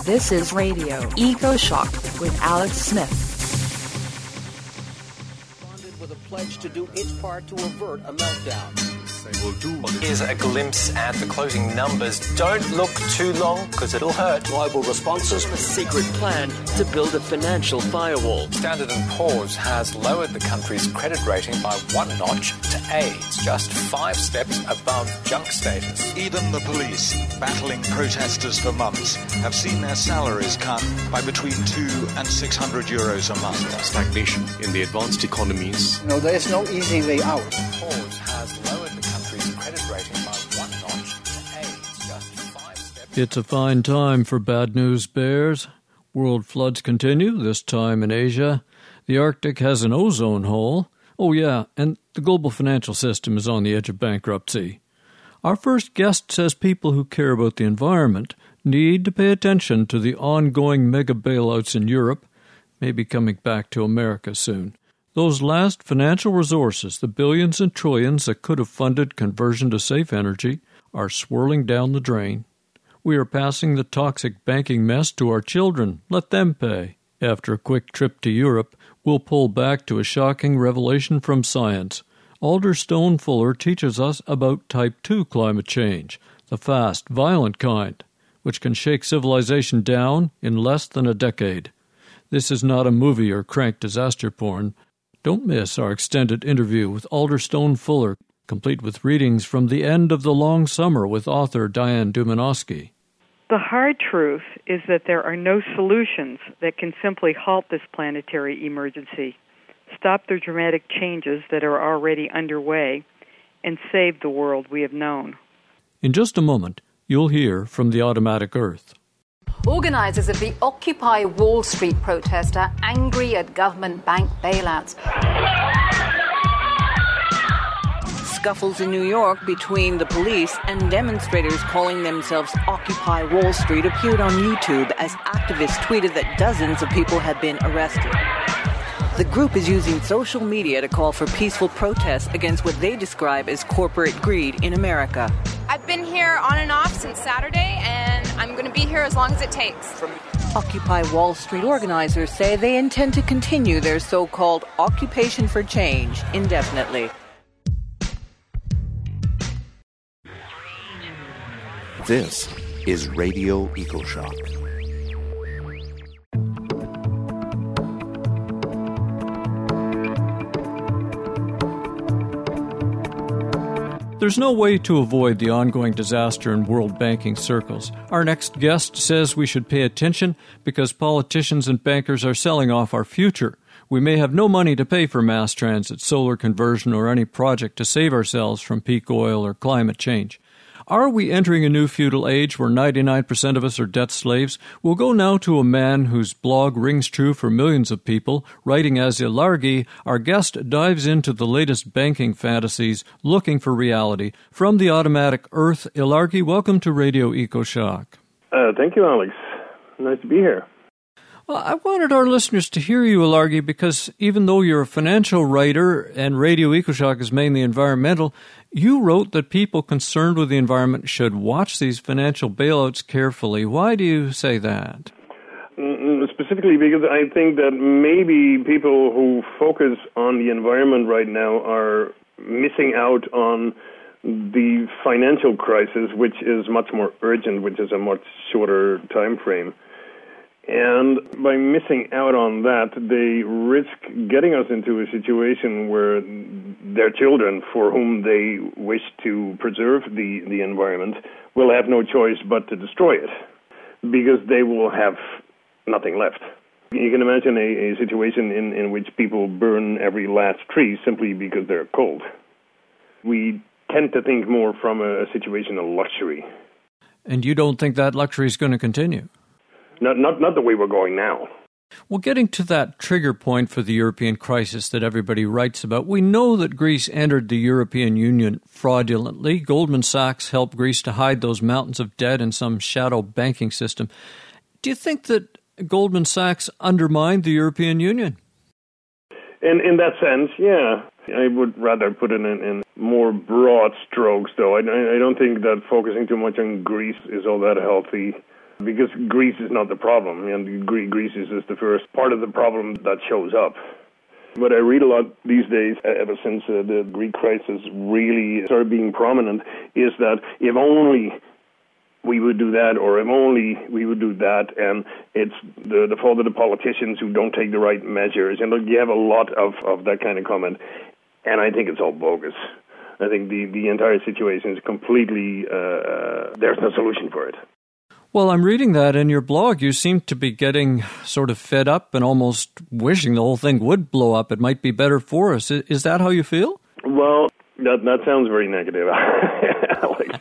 This is Radio Eco Shock with Alex Smith. With a pledge to do its part to avert a meltdown. Here's a glimpse at the closing numbers. Don't look too long, because it'll hurt. Global responses, a secret plan to build a financial firewall. Standard & Poor's has lowered the country's credit rating by 1 notch to A. It's just 5 steps above junk status. Even the police, battling protesters for months, have seen their salaries cut by between 2 and 600 euros a month. Stagnation in the advanced economies. No, there is no easy way out. Poor's has lowered the country's credit rating by 1 notch to A. It's just 5 steps. It's a fine time for bad news bears. World floods continue, this time in Asia. The Arctic has an ozone hole. Oh yeah, and the global financial system is on the edge of bankruptcy. Our first guest says people who care about the environment need to pay attention to the ongoing mega bailouts in Europe, maybe coming back to America soon. Those last financial resources, the billions and trillions that could have funded conversion to safe energy, are swirling down the drain. We are passing the toxic banking mess to our children. Let them pay. After a quick trip to Europe, we'll pull back to a shocking revelation from science. Alder Stone Fuller teaches us about Type 2 climate change, the fast, violent kind, which can shake civilization down in less than a decade. This is not a movie or crank disaster porn. Don't miss our extended interview with Alder Stone Fuller, complete with readings from The End of the Long Summer with author Diane Dumanowski. The hard truth is that there are no solutions that can simply halt this planetary emergency, stop the dramatic changes that are already underway, and save the world we have known. In just a moment, you'll hear from the Automatic Earth. Organisers of the Occupy Wall Street protest are angry at government bank bailouts. Scuffles in New York between the police and demonstrators calling themselves Occupy Wall Street appeared on YouTube as activists tweeted that dozens of people had been arrested. The group is using social media to call for peaceful protests against what they describe as corporate greed in America. I've been here on and off since Saturday, and I'm going to be here as long as it takes. Occupy Wall Street organizers say they intend to continue their so-called occupation for change indefinitely. This is Radio EcoShock. There's no way to avoid the ongoing disaster in world banking circles. Our next guest says we should pay attention because politicians and bankers are selling off our future. We may have no money to pay for mass transit, solar conversion, or any project to save ourselves from peak oil or climate change. Are we entering a new feudal age where 99% of us are debt slaves? We'll go now to a man whose blog rings true for millions of people. Writing as Ilargi, our guest dives into the latest banking fantasies, looking for reality. From the Automatic Earth, Ilargi, welcome to Radio EcoShock. Thank you, Alex. Nice to be here. Well, I wanted our listeners to hear you, Ilargi, because even though you're a financial writer and Radio EcoShock is mainly environmental, you wrote that people concerned with the environment should watch these financial bailouts carefully. Why do you say that? Specifically because I think that maybe people who focus on the environment right now are missing out on the financial crisis, which is much more urgent, which is a much shorter time frame. And by missing out on that, they risk getting us into a situation where their children, for whom they wish to preserve the environment, will have no choice but to destroy it, because they will have nothing left. You can imagine a situation in which people burn every last tree simply because they're cold. We tend to think more from a situation of luxury. And you don't think that luxury is going to continue? Not the way we're going now. Well, getting to that trigger point for the European crisis that everybody writes about, we know that Greece entered the European Union fraudulently. Goldman Sachs helped Greece to hide those mountains of debt in some shadow banking system. Do you think that Goldman Sachs undermined the European Union? In that sense, yeah. I would rather put it in more broad strokes, though. I don't think that focusing too much on Greece is all that healthy. because Greece is not the problem, and Greece is just the first part of the problem that shows up. What I read a lot these days, ever since the Greek crisis really started being prominent, is that if only we would do that, or if only we would do that, and it's the fault of the politicians who don't take the right measures. And you have a lot of that kind of comment, and I think it's all bogus. I think the entire situation is completely, there's no solution for it. Well, I'm reading that in your blog. You seem to be getting sort of fed up and almost wishing the whole thing would blow up. It might be better for us. Is that how you feel? Well, that sounds very negative, Alex.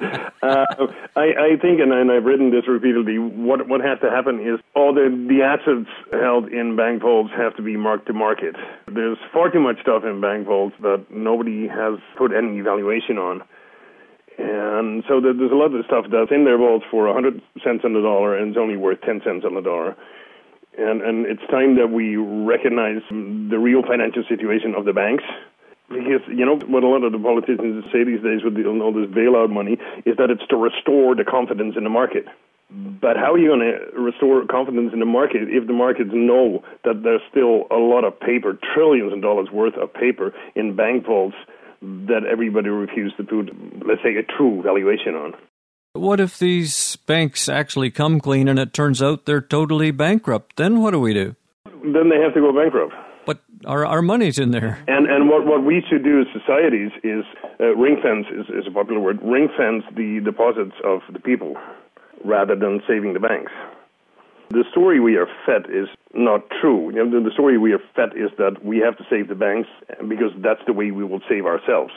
I think, and I've written this repeatedly, what has to happen is all the assets held in bank vaults have to be marked to market. There's far too much stuff in bank vaults that nobody has put any evaluation on. And so there's a lot of stuff that's in their vaults for 100 cents on the dollar, and it's only worth 10 cents on the dollar. And it's time that we recognize the real financial situation of the banks. Because, what a lot of the politicians say these days with all this bailout money is that it's to restore the confidence in the market. But how are you going to restore confidence in the market if the markets know that there's still a lot of paper, trillions of dollars worth of paper in bank vaults that everybody refused to put, let's say, a true valuation on? What if these banks actually come clean and it turns out they're totally bankrupt? Then what do we do? Then they have to go bankrupt. But our money's in there. And what we should do as societies is ring fence is a popular word. Ring fence the deposits of the people rather than saving the banks. The story we are fed is not true. The story we are fed is that we have to save the banks because that's the way we will save ourselves.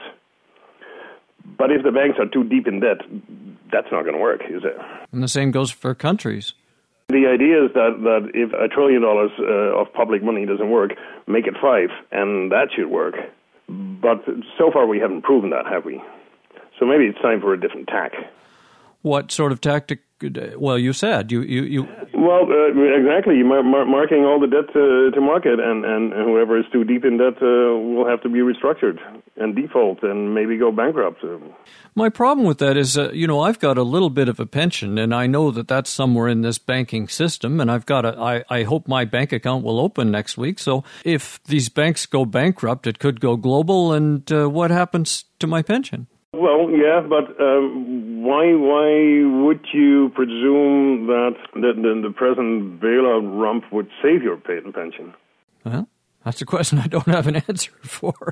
But if the banks are too deep in debt, that's not going to work, is it? And the same goes for countries. The idea is that if $1 trillion of public money doesn't work, make it 5, and that should work. But so far we haven't proven that, have we? So maybe it's time for a different tack. What sort of tactic? Well, you said you. Well, exactly. Marking all the debt to market, and whoever is too deep in debt will have to be restructured and default and maybe go bankrupt. My problem with that is, I've got a little bit of a pension, and I know that that's somewhere in this banking system, and I hope my bank account will open next week. So if these banks go bankrupt, it could go global, and what happens to my pension? Well, yeah, but why would you presume that the present bailout rump would save your pension? Well, that's a question I don't have an answer for.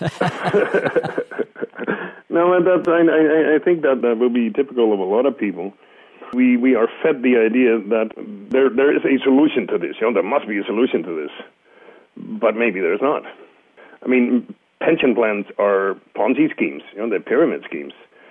No, I think that will be typical of a lot of people. We are fed the idea that there is a solution to this. There must be a solution to this, but maybe there's not. I mean, pension plans are Ponzi schemes, they're pyramid schemes,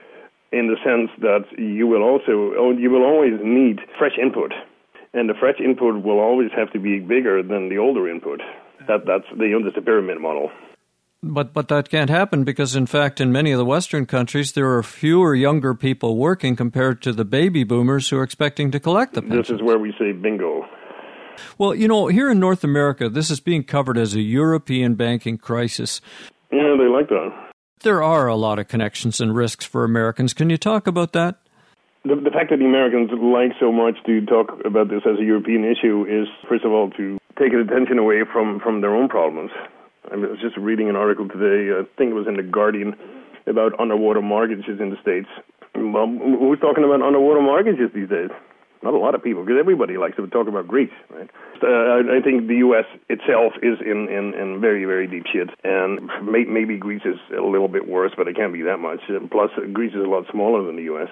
in the sense that you will always need fresh input, and the fresh input will always have to be bigger than the older input. That's the pyramid model. But that can't happen because, in fact, in many of the Western countries, there are fewer younger people working compared to the baby boomers who are expecting to collect the pensions. This is where we say bingo. Well, here in North America, this is being covered as a European banking crisis. Yeah, they like that. There are a lot of connections and risks for Americans. Can you talk about that? The fact that the Americans like so much to talk about this as a European issue is, first of all, to take attention away from their own problems. I was just reading an article today, I think it was in The Guardian, about underwater mortgages in the States. Well, who's talking about underwater mortgages these days? Not a lot of people, because everybody likes to talk about Greece, right? I think the U.S. itself is in very, very deep shit, and maybe Greece is a little bit worse, but it can't be that much. Plus, Greece is a lot smaller than the U.S.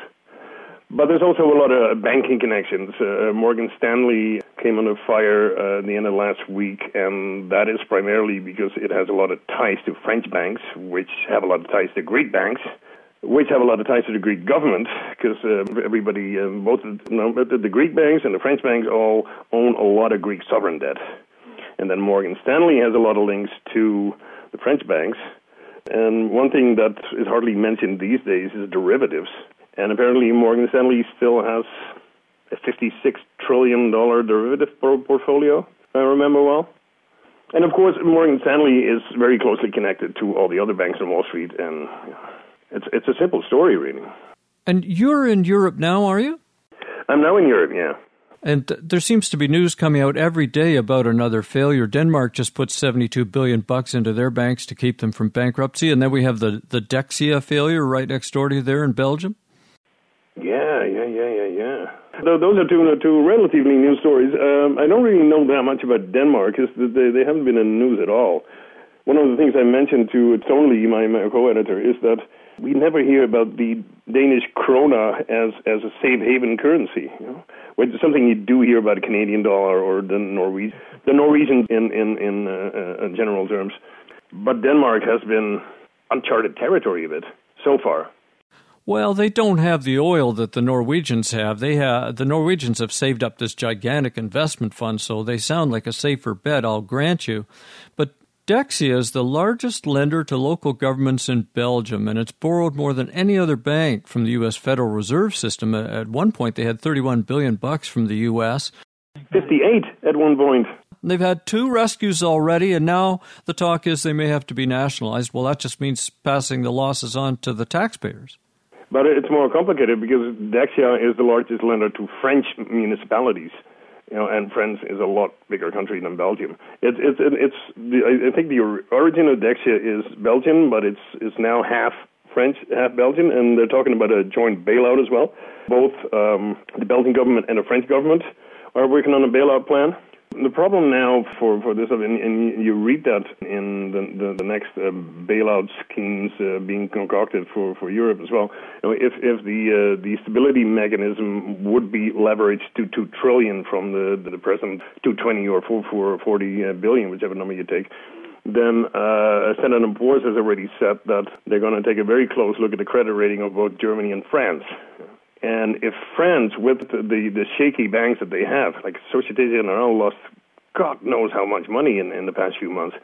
But there's also a lot of banking connections. Morgan Stanley came under fire at the end of last week, and that is primarily because it has a lot of ties to French banks, which have a lot of ties to Greek banks, which have a lot of ties to the Greek government, because everybody, both the Greek banks and the French banks all own a lot of Greek sovereign debt. And then Morgan Stanley has a lot of links to the French banks. And one thing that is hardly mentioned these days is derivatives. And apparently Morgan Stanley still has a $56 trillion derivative portfolio, if I remember well. And of course, Morgan Stanley is very closely connected to all the other banks on Wall Street, and it's a simple story, really. And you're in Europe now, are you? I'm now in Europe, yeah. And there seems to be news coming out every day about another failure. Denmark just put $72 billion into their banks to keep them from bankruptcy. And then we have the Dexia failure right next door to you there in Belgium. Yeah. Those are two relatively new stories. I don't really know that much about Denmark because they haven't been in the news at all. One of the things I mentioned to Tony, my co-editor, is that we never hear about the Danish krona as a safe haven currency. You know? Which is something you do hear about the Canadian dollar or the Norwegian in general terms. But Denmark has been uncharted territory a bit so far. Well, they don't have the oil that the Norwegians have. The Norwegians have saved up this gigantic investment fund, so they sound like a safer bet, I'll grant you. But Dexia is the largest lender to local governments in Belgium, and it's borrowed more than any other bank from the U.S. Federal Reserve System. At one point, they had $31 billion from the U.S. 58 at one point. They've had 2 rescues already, and now the talk is they may have to be nationalized. Well, that just means passing the losses on to the taxpayers. But it's more complicated because Dexia is the largest lender to French municipalities. You know, and France is a lot bigger country than Belgium. I think the origin of Dexia is Belgian, but it's now half French, half Belgian, and they're talking about a joint bailout as well. Both the Belgian government and the French government are working on a bailout plan. The problem now for this, and you read that in the next bailout schemes being concocted for Europe as well. You know, if the stability mechanism would be leveraged to $2 trillion from the present 220 or 440 billion, whichever number you take, then Standard & Poor's has already said that they're going to take a very close look at the credit rating of both Germany and France. And if France, with the shaky banks that they have, like Société Générale lost God knows how much money in the past few months,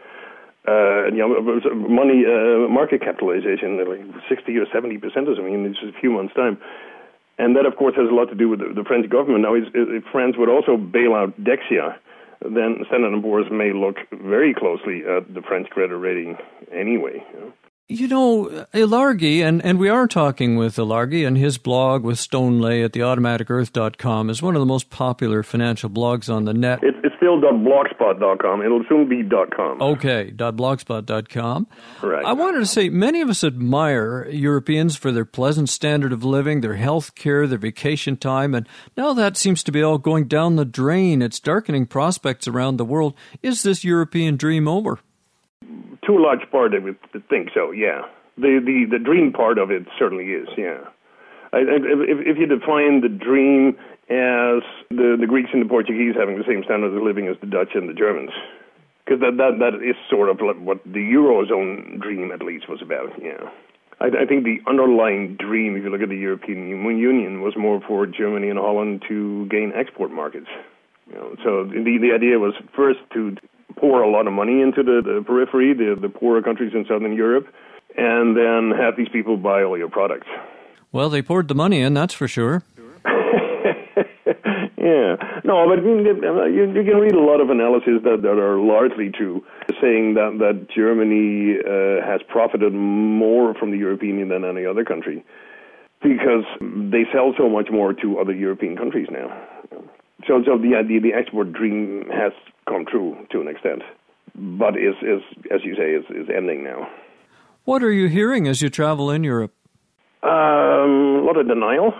market capitalization, like 60 or 70% or something in just a few months' time. And that, of course, has a lot to do with the French government. Now, if France would also bail out Dexia, then Standard & Poor's may look very closely at the French credit rating anyway. You know? You know, Ilargi, and we are talking with Ilargi, and his blog with Stone Lay at theautomaticearth.com is one of the most popular financial blogs on the net. It's still .blogspot.com. It'll soon be .com. Okay, .blogspot.com. Right. I wanted to say, many of us admire Europeans for their pleasant standard of living, their health care, their vacation time, and now that seems to be all going down the drain. It's darkening prospects around the world. Is this European dream over? To a large part, I would think so, yeah. The dream part of it certainly is, yeah. If you define the dream as the Greeks and the Portuguese having the same standard of living as the Dutch and the Germans, because that is sort of what the Eurozone dream at least was about, yeah. I think the underlying dream, if you look at the European Union, was more for Germany and Holland to gain export markets. You know, so the idea was first to pour a lot of money into the periphery, the poorer countries in Southern Europe, and then have these people buy all your products. Well, they poured the money in, that's for sure. Yeah. No, but you can read a lot of analysis that are largely true, saying that Germany has profited more from the European Union than any other country, because they sell so much more to other European countries now. So the export dream has come true to an extent, but is as you say, is ending now. What are you hearing as you travel in Europe? A lot of denial.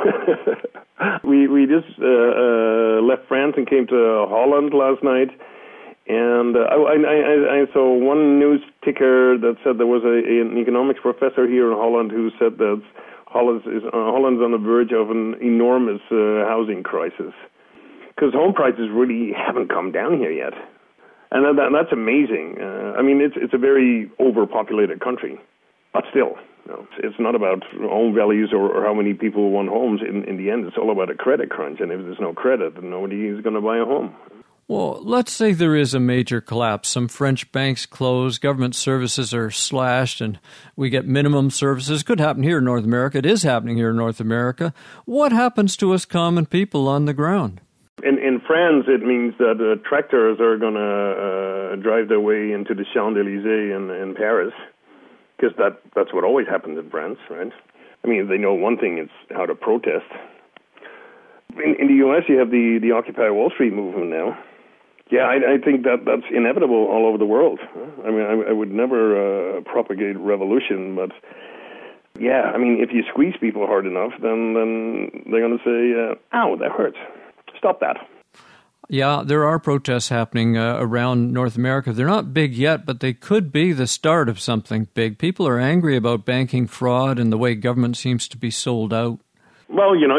We just left France and came to Holland last night, and I saw one news ticker that said there was an economics professor here in Holland who said that Holland's on the verge of an enormous housing crisis. Because home prices really haven't come down here yet. And that's amazing. I mean, it's a very overpopulated country. But still, you know, it's not about home values or how many people want homes. In the end, it's all about a credit crunch. And if there's no credit, then nobody is going to buy a home. Well, let's say there is a major collapse. Some French banks close, government services are slashed, and we get minimum services. It could happen here in North America. It is happening here in North America. What happens to us common people on the ground? In France, it means that tractors are going to drive their way into the Champs-Élysées in Paris, because that's what always happens in France, right? I mean, if they know one thing, it's how to protest. In the U.S., you have the Occupy Wall Street movement now. Yeah, I think that's inevitable all over the world. I mean, I would never propagate revolution, but yeah, I mean, if you squeeze people hard enough, then they're going to say, ow, that hurts. Stop that. Yeah, there are protests happening around North America. They're not big yet, but they could be the start of something big. People are angry about banking fraud and the way government seems to be sold out. Well, you know,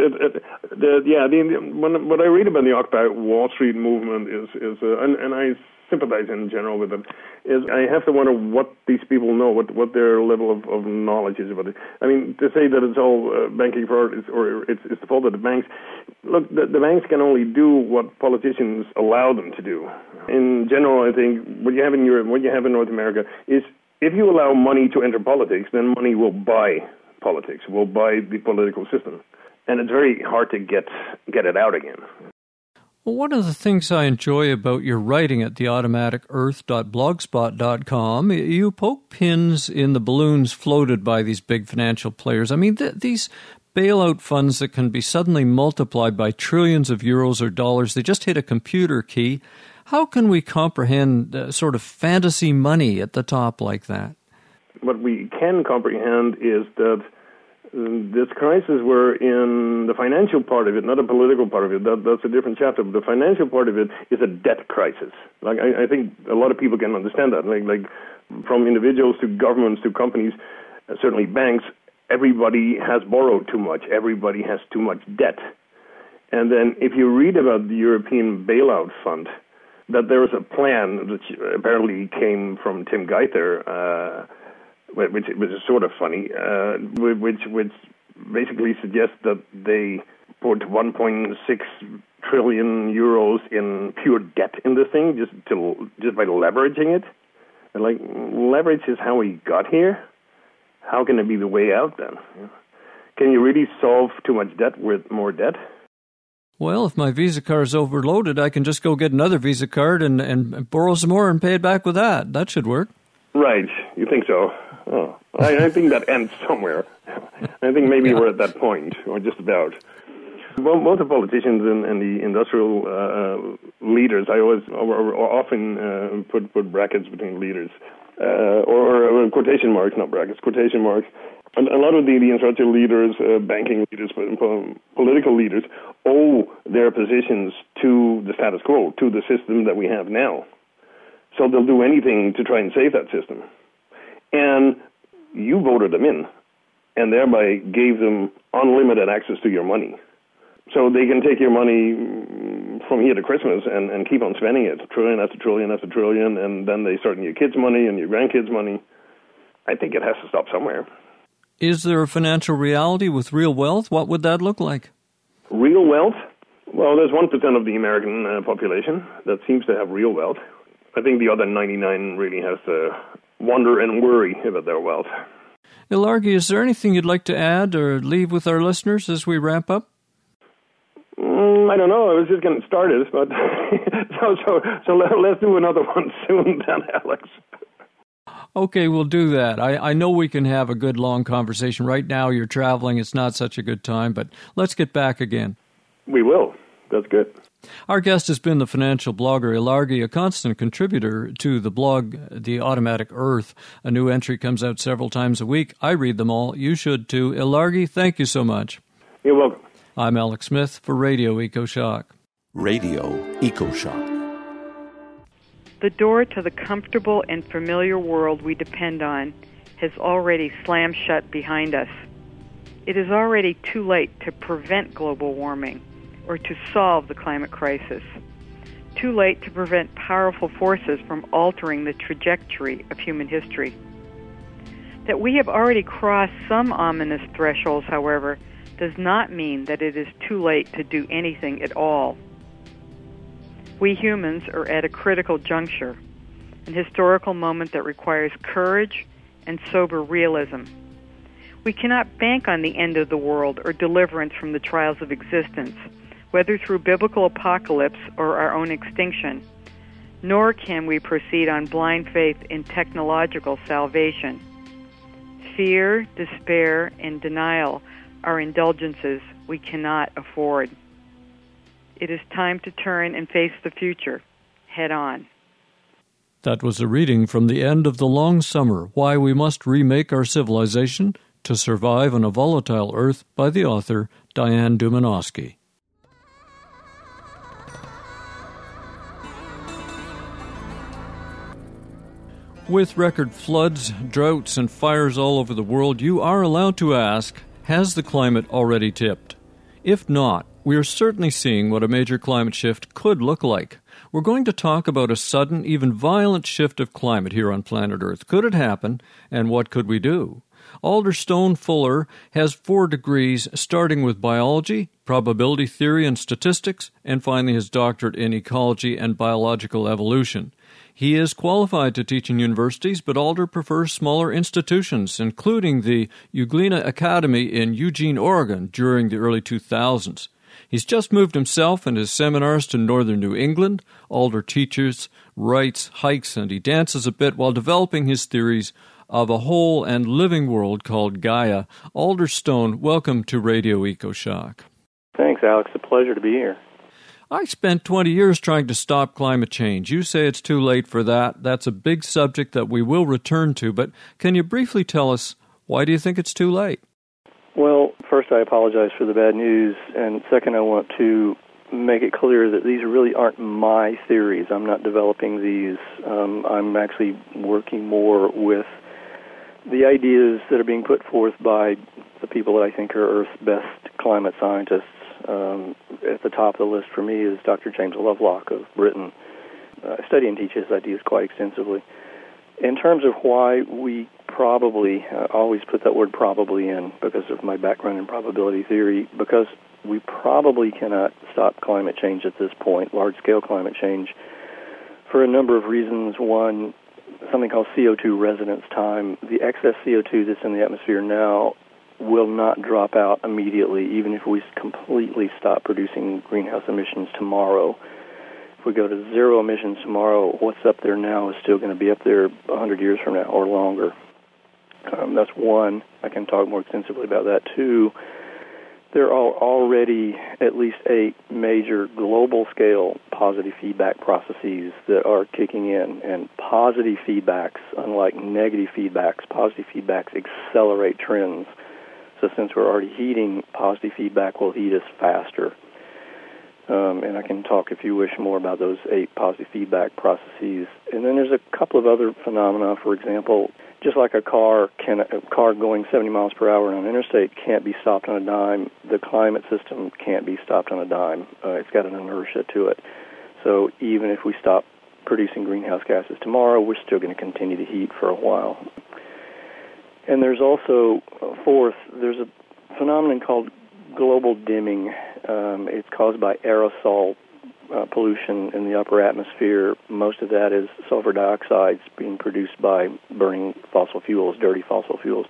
what I read about the Occupy Wall Street movement is and I sympathize in general with it, is I have to wonder what these people know, what their level of knowledge is about it. I mean, to say that it's all banking fraud or it's the fault of the banks. Look, the banks can only do what politicians allow them to do. In general, I think what you have in Europe, what you have in North America is if you allow money to enter politics, then money will buy politics, will buy the political system. And it's very hard to get it out again. Well, one of the things I enjoy about your writing at theautomaticearth.blogspot.com, you poke pins in the balloons floated by these big financial players. I mean, these bailout funds that can be suddenly multiplied by trillions of euros or dollars, they just hit a computer key. How can we comprehend sort of fantasy money at the top like that? What we can comprehend is that this crisis we're in, the financial part of it, not the political part of it, that's a different chapter, but the financial part of it is a debt crisis. Like I think a lot of people can understand that. Like from individuals to governments to companies, certainly banks, everybody has borrowed too much. Everybody has too much debt. And then if you read about the European Bailout Fund, that there was a plan which apparently came from Tim Geithner, which was sort of funny, which basically suggests that they put 1.6 trillion euros in pure debt in this thing just by leveraging it. And like, leverage is how we got here. How can it be the way out then? Can you really solve too much debt with more debt? Well, if my Visa card is overloaded, I can just go get another Visa card and borrow some more and pay it back with that. That should work. Right. You think so? Oh, I think that ends somewhere. I think maybe we're at that point, or just about. Well, both the politicians and the industrial leaders, I always often put brackets between leaders, or quotation marks, not brackets, quotation marks. And a lot of the industrial leaders, banking leaders, political leaders owe their positions to the status quo, to the system that we have now. So they'll do anything to try and save that system. And you voted them in, and thereby gave them unlimited access to your money. So they can take your money from here to Christmas and keep on spending it, trillion after trillion after trillion, and then they start in your kids' money and your grandkids' money. I think it has to stop somewhere. Is there a financial reality with real wealth? What would that look like? Real wealth? Well, there's 1% of the American population that seems to have real wealth. I think the other 99 really has to wonder and worry about their wealth. Ilargi, is there anything you'd like to add or leave with our listeners as we wrap up? I don't know. I was just getting started, but so let's do another one soon then, Alex. Okay, we'll do that. I know we can have a good long conversation. Right now you're traveling. It's not such a good time, but let's get back again. We will. That's good. Our guest has been the financial blogger Ilargi, a constant contributor to the blog The Automatic Earth. A new entry comes out several times a week. I read them all. You should too. Ilargi, thank you so much. You're welcome. I'm Alex Smith for Radio EcoShock. Radio EcoShock. The door to the comfortable and familiar world we depend on has already slammed shut behind us. It is already too late to prevent global warming or to solve the climate crisis. Too late to prevent powerful forces from altering the trajectory of human history. That we have already crossed some ominous thresholds, however, does not mean that it is too late to do anything at all. We humans are at a critical juncture, an historical moment that requires courage and sober realism. We cannot bank on the end of the world or deliverance from the trials of existence, whether through biblical apocalypse or our own extinction, nor can we proceed on blind faith in technological salvation. Fear, despair, and denial are indulgences we cannot afford. It is time to turn and face the future head on. That was a reading from The End of the Long Summer, Why We Must Remake Our Civilization to Survive on a Volatile Earth by the author Diane Dumanowski. With record floods, droughts, and fires all over the world, you are allowed to ask, has the climate already tipped? If not, we are certainly seeing what a major climate shift could look like. We're going to talk about a sudden, even violent shift of climate here on planet Earth. Could it happen, and what could we do? Alder Stone Fuller has 4 degrees, starting with biology, probability theory and statistics, and finally his doctorate in ecology and biological evolution. He is qualified to teach in universities, but Alder prefers smaller institutions, including the Euglena Academy in Eugene, Oregon, during the early 2000s. He's just moved himself and his seminars to northern New England. Alder teaches, writes, hikes, and he dances a bit while developing his theories of a whole and living world called Gaia. Alder Stone, welcome to Radio EcoShock. Thanks, Alex. It's a pleasure to be here. I spent 20 years trying to stop climate change. You say it's too late for that. That's a big subject that we will return to, but can you briefly tell us, why do you think it's too late? Well, first I apologize for the bad news, and second I want to make it clear that these really aren't my theories. I'm not developing these. I'm actually working more with the ideas that are being put forth by the people that I think are Earth's best climate scientists. At the top of the list for me is Dr. James Lovelock of Britain. I study and teach his ideas quite extensively. In terms of why we probably, I always put that word probably in because of my background in probability theory, because we probably cannot stop climate change at this point, large-scale climate change, for a number of reasons. One, something called CO2 residence time. The excess CO2 that's in the atmosphere now will not drop out immediately, even if we completely stop producing greenhouse emissions tomorrow. If we go to zero emissions tomorrow, what's up there now is still going to be up there 100 years from now or longer. That's one. I can talk more extensively about that. Two, there are already at least 8 major global-scale positive feedback processes that are kicking in, and positive feedbacks, unlike negative feedbacks, positive feedbacks accelerate trends. So since we're already heating, positive feedback will heat us faster. And I can talk, if you wish, more about those 8 positive feedback processes. And then there's a couple of other phenomena. For example, just like a car going 70 miles per hour on an interstate can't be stopped on a dime, the climate system can't be stopped on a dime. It's got an inertia to it. So even if we stop producing greenhouse gases tomorrow, we're still going to continue to heat for a while. And there's also, fourth, there's a phenomenon called global dimming. It's caused by aerosol pollution in the upper atmosphere. Most of that is sulfur dioxide being produced by burning fossil fuels, dirty fossil fuels.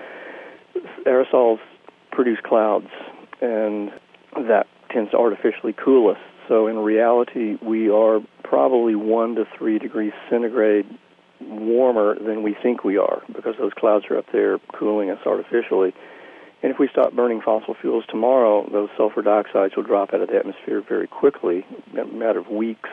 Aerosols produce clouds, and that tends to artificially cool us. So in reality, we are probably 1 to 3 degrees centigrade warmer than we think we are, because those clouds are up there cooling us artificially. And if we stop burning fossil fuels tomorrow, those sulfur dioxides will drop out of the atmosphere very quickly, in a matter of weeks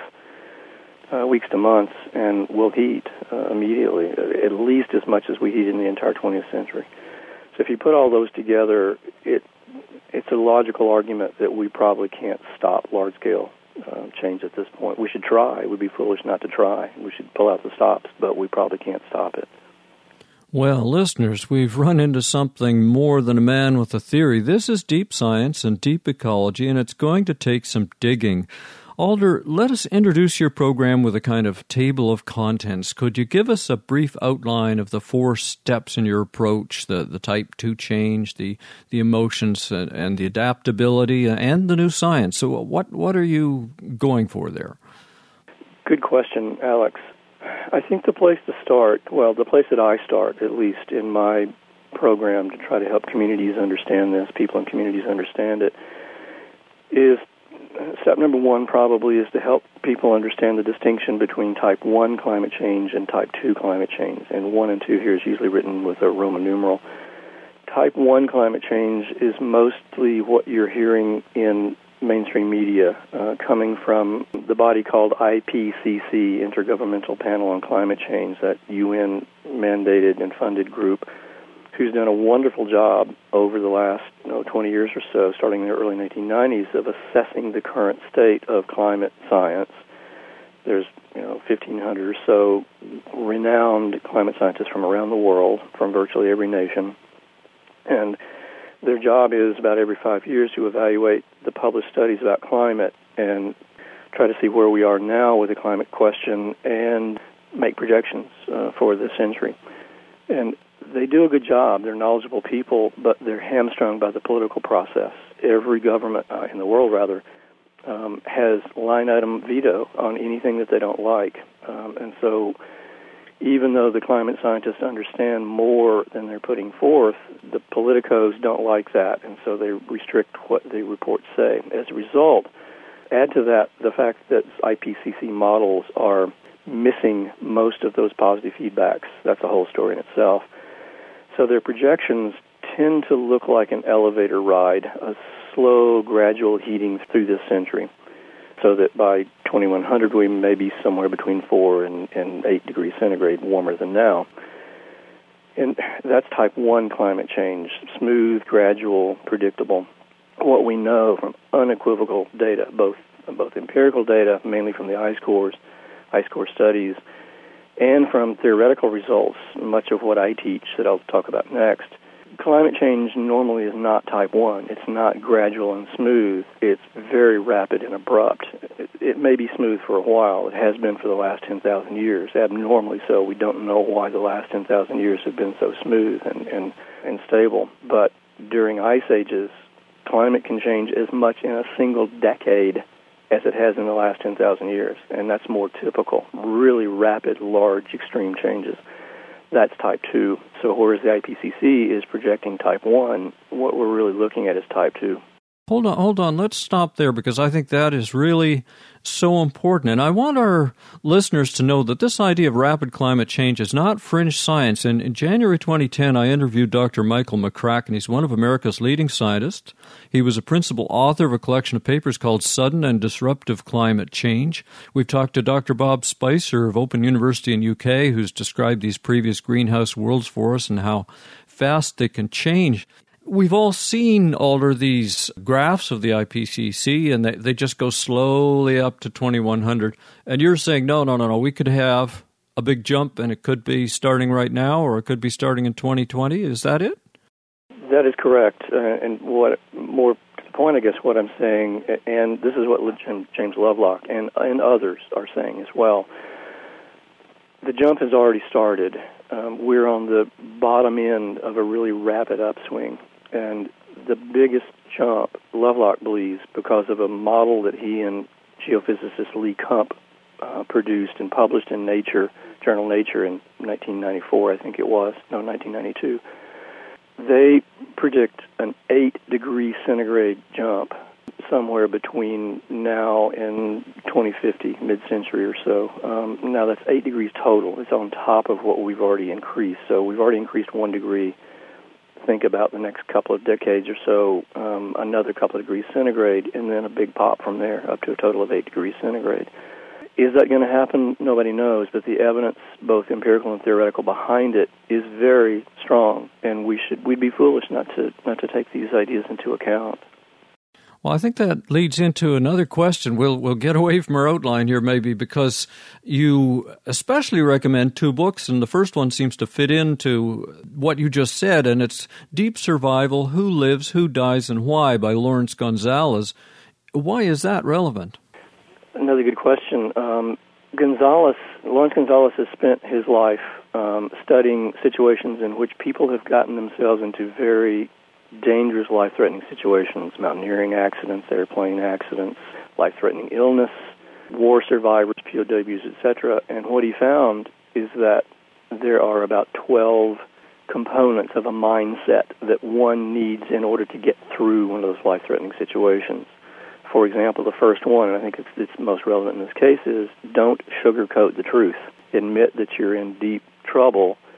to months, and we'll heat immediately, at least as much as we heat in the entire 20th century. So if you put all those together, it's a logical argument that we probably can't stop large-scale change at this point. We should try. It would be foolish not to try. We should pull out the stops, but we probably can't stop it. Well, listeners, we've run into something more than a man with a theory. This is deep science and deep ecology, and it's going to take some digging. Alder, let us introduce your program with a kind of table of contents. Could you give us a brief outline of the 4 steps in your approach, the type 2 change, the emotions, and the adaptability, and the new science? So what are you going for there? Good question, Alex. I think the place to start, well, the place that I start, at least in my program to try to help communities understand this, people in communities understand it, is step number 1 probably is to help people understand the distinction between type 1 climate change and type 2 climate change. And 1 and 2 here is usually written with a Roman numeral. type 1 climate change is mostly what you're hearing in mainstream media, coming from the body called IPCC, Intergovernmental Panel on Climate Change, that UN-mandated and funded group, who's done a wonderful job over the last 20 years or so, starting in the early 1990s, of assessing the current state of climate science. There's 1,500 or so renowned climate scientists from around the world, from virtually every nation, and their job is about every 5 years to evaluate the published studies about climate and try to see where we are now with the climate question and make projections for the century. And they do a good job. They're knowledgeable people, but they're hamstrung by the political process. Every government in the world, has line-item veto on anything that they don't like. And so even though the climate scientists understand more than they're putting forth, the politicos don't like that, and so they restrict what the reports say. As a result, add to that the fact that IPCC models are missing most of those positive feedbacks. That's a whole story in itself. So their projections tend to look like an elevator ride, a slow, gradual heating through this century, so that by 2100 we may be somewhere between 4 and 8 degrees centigrade warmer than now. And that's type 1 climate change, smooth, gradual, predictable. What we know from unequivocal data, both empirical data, mainly from the ice core studies, and from theoretical results, much of what I teach that I'll talk about next, climate change normally is not type 1. It's not gradual and smooth. It's very rapid and abrupt. It may be smooth for a while. It has been for the last 10,000 years, abnormally so. We don't know why the last 10,000 years have been so smooth and stable. But during ice ages, climate can change as much in a single decade as it has in the last 10,000 years, and that's more typical, really rapid, large, extreme changes. That's type 2. So whereas the IPCC is projecting type 1, what we're really looking at is type 2. Hold on. Let's stop there because I think that is really so important. And I want our listeners to know that this idea of rapid climate change is not fringe science. And in January 2010, I interviewed Dr. Michael McCracken. He's one of America's leading scientists. He was a principal author of a collection of papers called Sudden and Disruptive Climate Change. We've talked to Dr. Bob Spicer of Open University in UK, who's described these previous greenhouse worlds for us and how fast they can change. We've all seen, Alder, these graphs of the IPCC, and they just go slowly up to 2100. And you're saying, no, we could have a big jump, and it could be starting right now, or it could be starting in 2020. Is that it? That is correct. And what more to the point, I guess, what I'm saying, and this is what James Lovelock and others are saying as well, the jump has already started. We're on the bottom end of a really rapid upswing. And the biggest jump, Lovelock believes, because of a model that he and geophysicist Lee Kump produced and published in journal Nature in 1994, I think it was, 1992. They predict an 8-degree centigrade jump somewhere between now and 2050, mid-century or so. Now that's 8 degrees total. It's on top of what we've already increased. So we've already increased 1 degree. Think about the next couple of decades or so, another couple of degrees centigrade, and then a big pop from there up to a total of 8 degrees centigrade. Is that going to happen? Nobody knows, but the evidence, both empirical and theoretical, behind it is very strong, and we'd be foolish not to take these ideas into account. Well, I think that leads into another question. We'll get away from our outline here maybe because you especially recommend 2 books, and the first one seems to fit into what you just said, and it's Deep Survival, Who Lives, Who Dies, and Why by Lawrence Gonzalez. Why is that relevant? Another good question. Lawrence Gonzalez has spent his life studying situations in which people have gotten themselves into very dangerous, life-threatening situations, mountaineering accidents, airplane accidents, life-threatening illness, war survivors, POWs, etc. And what he found is that there are about 12 components of a mindset that one needs in order to get through one of those life-threatening situations. For example, the first one, and I think it's most relevant in this case, is don't sugarcoat the truth. Admit that you're in deep trouble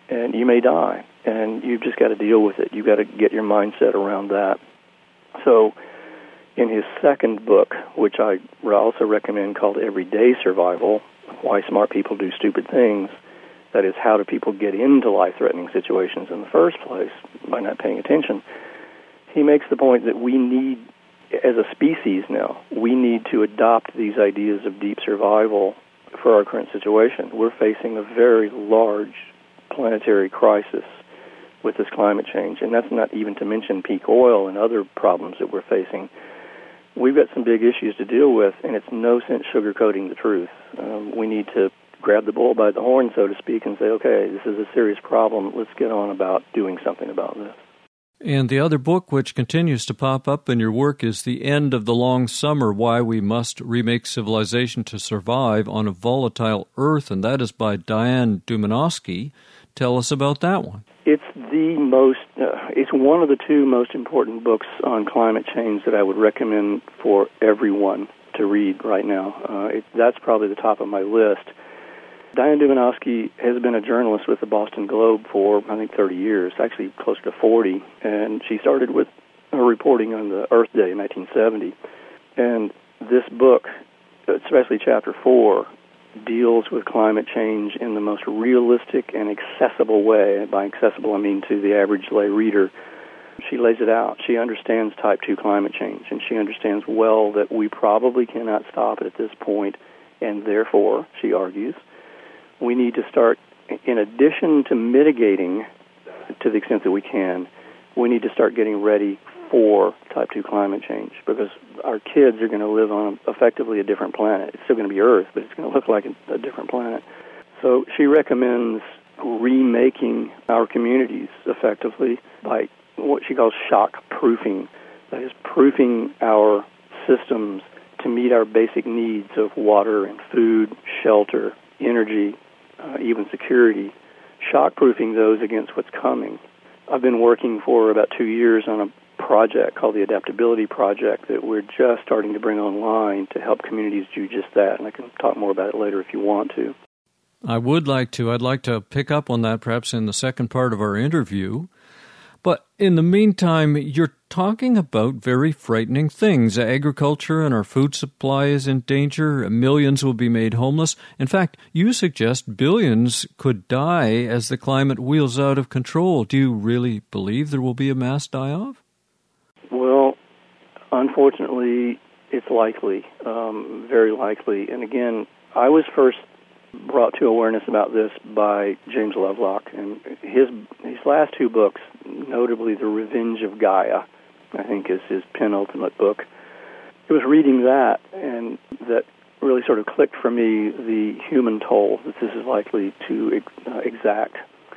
and you may die, and you've just got to deal with it. You've got to get your mindset around that. So in his second book, which I also recommend, called Everyday Survival, Why Smart People Do Stupid Things, that is, how do people get into life-threatening situations in the first place by not paying attention, he makes the point that we need, as a species now, we need to adopt these ideas of deep survival for our current situation. We're facing a very large planetary crisis with this climate change, and that's not even to mention peak oil and other problems that we're facing. We've got some big issues to deal with, and it's no sense sugarcoating the truth. We need to grab the bull by the horn, so to speak, and say, okay, this is a serious problem. Let's get on about doing something about this. And the other book which continues to pop up in your work is The End of the Long Summer, Why We Must Remake Civilization to Survive on a Volatile Earth, and that is by Diane Dumanovsky. Tell us about that one. It's it's one of the two most important books on climate change that I would recommend for everyone to read right now. That's probably the top of my list. Diane Dumanovsky has been a journalist with the Boston Globe for, I think, 30 years, actually close to 40, and she started with her reporting on the Earth Day in 1970. And this book, especially Chapter 4, deals with climate change in the most realistic and accessible way. By accessible, I mean to the average lay reader. She lays it out. She understands Type 2 climate change, and she understands well that we probably cannot stop it at this point, and therefore, she argues, we need to start, in addition to mitigating to the extent that we can, we need to start getting ready for Type 2 climate change, because our kids are going to live on effectively a different planet. It's still going to be Earth, but it's going to look like a different planet. So she recommends remaking our communities effectively by what she calls shock-proofing. That is, proofing our systems to meet our basic needs of water and food, shelter, energy, even security, shock-proofing those against what's coming. I've been working for about 2 years on a project called the Adaptability Project that we're just starting to bring online to help communities do just that, and I can talk more about it later if you want to. I would like to. I'd like to pick up on that perhaps in the second part of our interview. But in the meantime, you're talking about very frightening things. Agriculture and our food supply is in danger. Millions will be made homeless. In fact, you suggest billions could die as the climate wheels out of control. Do you really believe there will be a mass die-off? Well, unfortunately, it's likely, very likely. And again, I was first brought to awareness about this by James Lovelock, and his last two books, notably The Revenge of Gaia, I think is his penultimate book. It was reading that, and that really sort of clicked for me the human toll that this is likely to exact.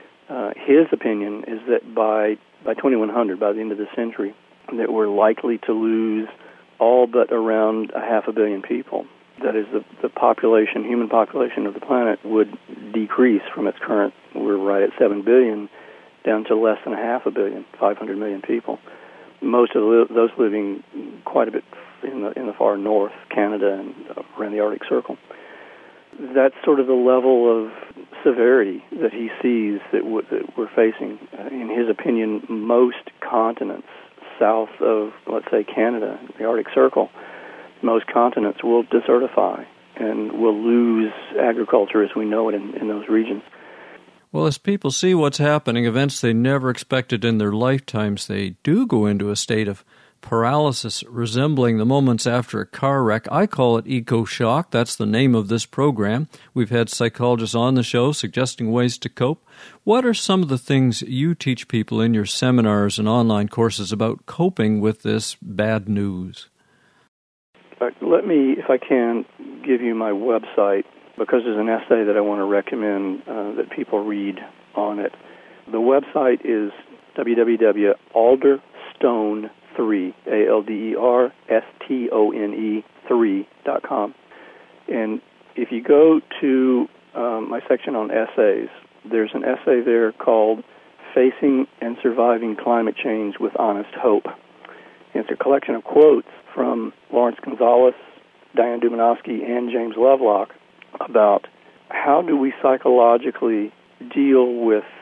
His opinion is that by 2100, by the end of the century, that we're likely to lose all but around 500 million people. That is, the population, human population of the planet would decrease from its current, we're right at 7 billion, down to less than 500 million, 500 million people. Most of those living quite a bit in the far north, Canada and around the Arctic Circle. That's sort of the level of severity that he sees that we're facing. In his opinion, most continents south of, let's say, Canada, the Arctic Circle, most continents will desertify and will lose agriculture as we know it in those regions. Well, as people see what's happening, events they never expected in their lifetimes, they do go into a state of paralysis resembling the moments after a car wreck. I call it eco-shock. That's the name of this program. We've had psychologists on the show suggesting ways to cope. What are some of the things you teach people in your seminars and online courses about coping with this bad news? Let me, if I can, give you my website, because there's an essay that I want to recommend that people read on it. The website is www.alderstone3, ALDERSTONE3.com. And if you go to my section on essays, there's an essay there called Facing and Surviving Climate Change with Honest Hope. And it's a collection of quotes from Lawrence Gonzalez, Diane Dumanovsky, and James Lovelock about how do we psychologically deal with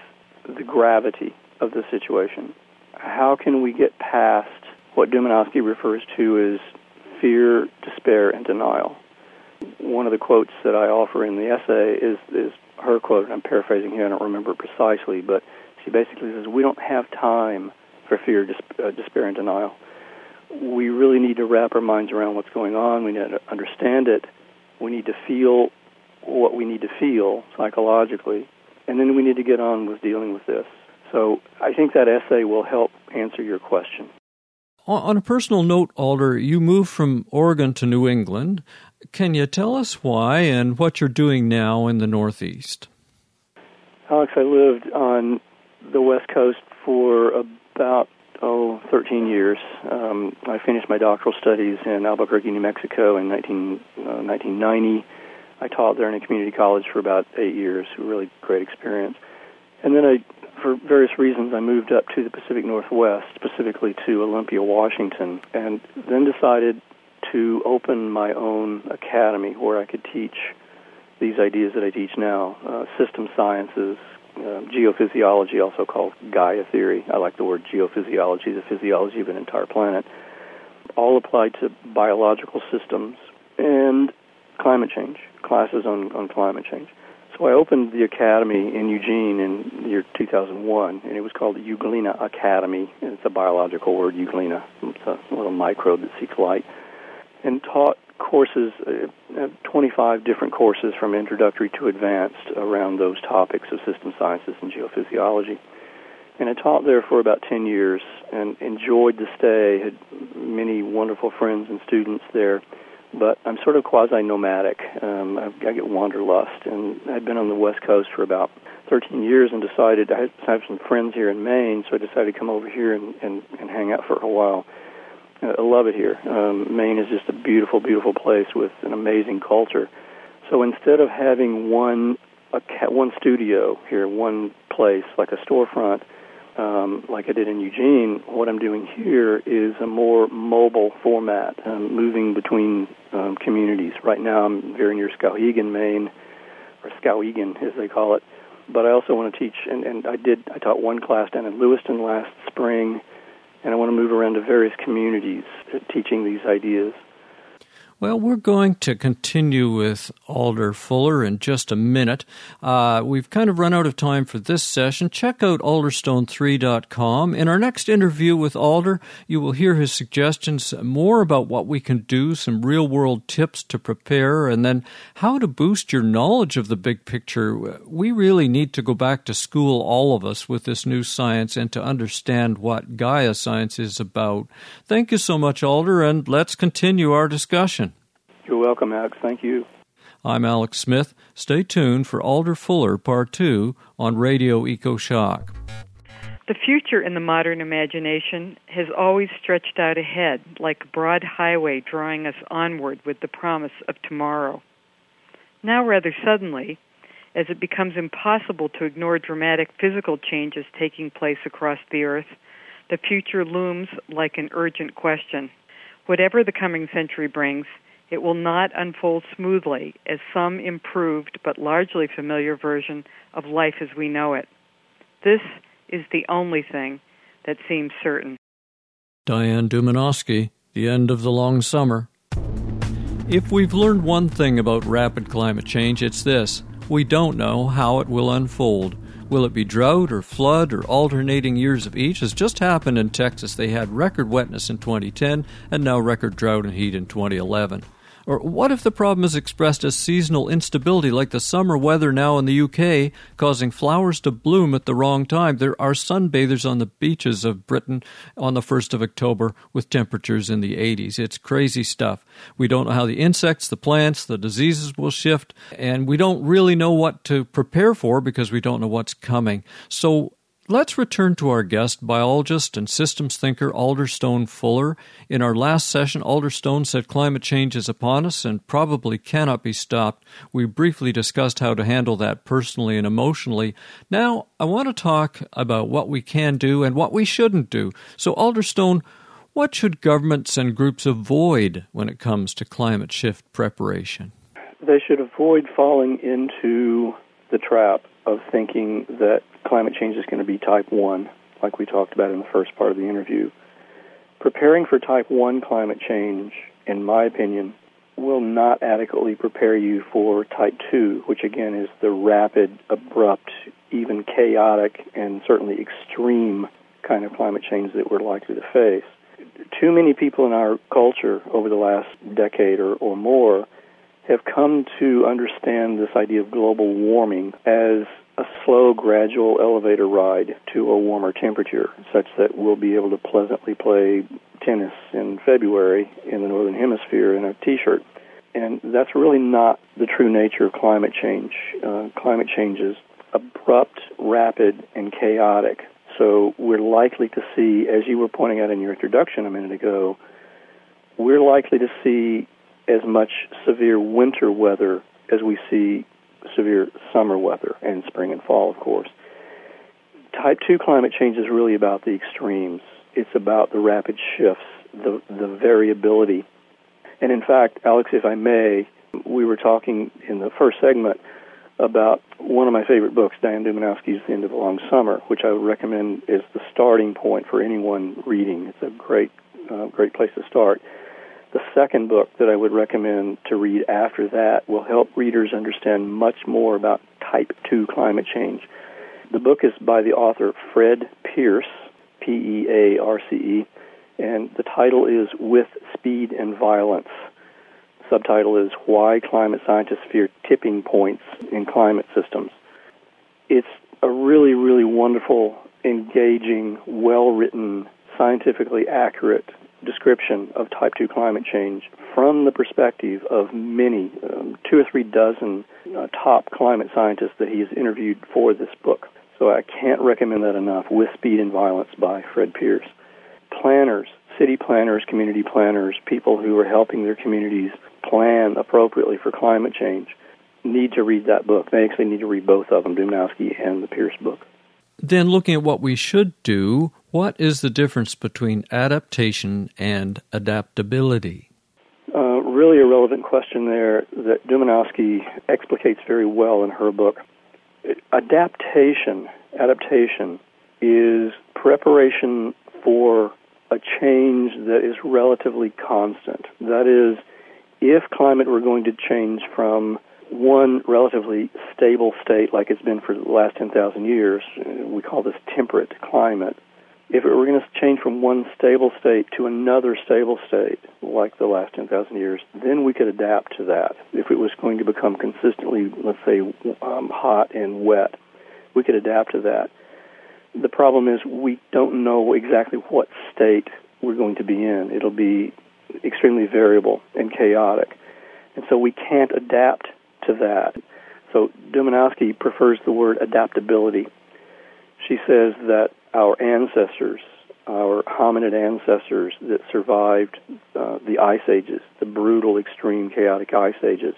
the gravity of the situation. How can we get past what Dumanovsky refers to as fear, despair, and denial? One of the quotes that I offer in the essay is her quote, and I'm paraphrasing here, I don't remember it precisely, but she basically says, we don't have time for fear, despair, and denial. We really need to wrap our minds around what's going on. We need to understand it. We need to feel what we need to feel psychologically, and then we need to get on with dealing with this. So I think that essay will help answer your question. On a personal note, Alder, you moved from Oregon to New England. Can you tell us why and what you're doing now in the Northeast? Alex, I lived on the West Coast for about 13 years. I finished my doctoral studies in Albuquerque, New Mexico in 1990. I taught there in a community college for about 8 years, a really great experience. And then for various reasons, I moved up to the Pacific Northwest, specifically to Olympia, Washington, and then decided to open my own academy where I could teach these ideas that I teach now, system sciences, geophysiology, also called Gaia theory. I like the word geophysiology, the physiology of an entire planet, all applied to biological systems and climate change, classes on climate change. So I opened the academy in Eugene in the year 2001, and it was called the Euglena Academy. And it's a biological word, Euglena. It's a little microbe that seeks light. And taught courses, 25 different courses from introductory to advanced around those topics of system sciences and geophysiology. And I taught there for about 10 years and enjoyed the stay, had many wonderful friends and students there. But I'm sort of quasi-nomadic. I get wanderlust, and I'd been on the West Coast for about 13 years and decided I have some friends here in Maine, so I decided to come over here and hang out for a while. I love it here. Maine is just a beautiful, beautiful place with an amazing culture. So instead of having one studio here, one place, like a storefront, like I did in Eugene, what I'm doing here is a more mobile format, moving between communities. Right now I'm very near Skowhegan, Maine, or Skowhegan as they call it. But I also want to teach, and I taught one class down in Lewiston last spring, and I want to move around to various communities teaching these ideas. Well, we're going to continue with Alder Fuller in just a minute. We've kind of run out of time for this session. Check out alderstone3.com. In our next interview with Alder, you will hear his suggestions more about what we can do, some real-world tips to prepare, and then how to boost your knowledge of the big picture. We really need to go back to school, all of us, with this new science and to understand what Gaia science is about. Thank you so much, Alder, and let's continue our discussion. You're welcome, Alex. Thank you. I'm Alex Smith. Stay tuned for Alder Fuller Part 2 on Radio EcoShock. The future in the modern imagination has always stretched out ahead like a broad highway drawing us onward with the promise of tomorrow. Now, rather suddenly, as it becomes impossible to ignore dramatic physical changes taking place across the earth, the future looms like an urgent question. Whatever the coming century brings, it will not unfold smoothly as some improved but largely familiar version of life as we know it. This is the only thing that seems certain. Diane Dumanovsky, The End of the Long Summer. If we've learned one thing about rapid climate change, it's this. We don't know how it will unfold. Will it be drought or flood or alternating years of each? As just happened in Texas, they had record wetness in 2010 and now record drought and heat in 2011. Or what if the problem is expressed as seasonal instability, like the summer weather now in the UK, causing flowers to bloom at the wrong time? There are sunbathers on the beaches of Britain on the 1st of October with temperatures in the 80s. It's crazy stuff. We don't know how the insects, the plants, the diseases will shift, and we don't really know what to prepare for because we don't know what's coming. So let's return to our guest, biologist and systems thinker Alder Stone Fuller. In our last session, Alder Stone said climate change is upon us and probably cannot be stopped. We briefly discussed how to handle that personally and emotionally. Now, I want to talk about what we can do and what we shouldn't do. So, Alder Stone, what should governments and groups avoid when it comes to climate shift preparation? They should avoid falling into the trap of thinking that climate change is going to be type 1, like we talked about in the first part of the interview. Preparing for type 1 climate change, in my opinion, will not adequately prepare you for type 2, which again is the rapid, abrupt, even chaotic, and certainly extreme kind of climate change that we're likely to face. Too many people in our culture over the last decade or more have come to understand this idea of global warming as a slow, gradual elevator ride to a warmer temperature, such that we'll be able to pleasantly play tennis in February in the Northern Hemisphere in a T-shirt. And that's really not the true nature of climate change. Climate change is abrupt, rapid, and chaotic. So we're likely to see, as you were pointing out in your introduction a minute ago, we're likely to see as much severe winter weather as we see severe summer weather, and spring and fall, of course. Type 2 climate change is really about the extremes. It's about the rapid shifts, the variability. And in fact, Alex, if I may, we were talking in the first segment about one of my favorite books, Diane Dumanowski's The End of a Long Summer, which I would recommend as the starting point for anyone reading. It's a great place to start. The second book that I would recommend to read after that will help readers understand much more about type 2 climate change. The book is by the author Fred Pearce, Pearce, and the title is With Speed and Violence. Subtitle is Why Climate Scientists Fear Tipping Points in Climate Systems. It's a really, really wonderful, engaging, well-written, scientifically accurate description of type 2 climate change from the perspective of many, 2 or 3 dozen top climate scientists that he has interviewed for this book. So I can't recommend that enough. With Speed and Violence by Fred Pearce. Planners, city planners, community planners, people who are helping their communities plan appropriately for climate change need to read that book. They actually need to read both of them, Dumanowski and the Pearce book. Then looking at what we should do, what is the difference between adaptation and adaptability? Really a relevant question there that Dumanowski explicates very well in her book. Adaptation is preparation for a change that is relatively constant. That is, if climate were going to change from one relatively stable state like it's been for the last 10,000 years, we call this temperate climate. If it were going to change from one stable state to another stable state like the last 10,000 years, then we could adapt to that. If it was going to become consistently, let's say, hot and wet, we could adapt to that. The problem is we don't know exactly what state we're going to be in. It'll be extremely variable and chaotic. And so we can't adapt to that. So Dumanowski prefers the word adaptability. She says that our ancestors, our hominid ancestors that survived the ice ages, the brutal, extreme, chaotic ice ages,